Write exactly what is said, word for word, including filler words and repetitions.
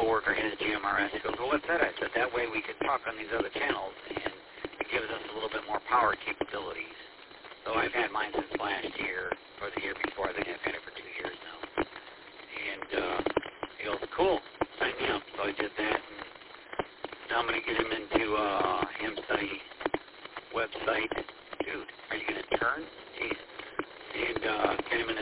coworker had a G M R S. He goes, well, what's that? I said, that way we can talk on these other channels, and it gives us a little bit more power capabilities. So I've had mine since last year, or the year before. I think I've had it for two years now. And uh, he goes, cool, sign me up. So I did that, and now I'm going to get him into uh, Ham Study website. Dude, are you going to turn? Jeez. And uh, get him in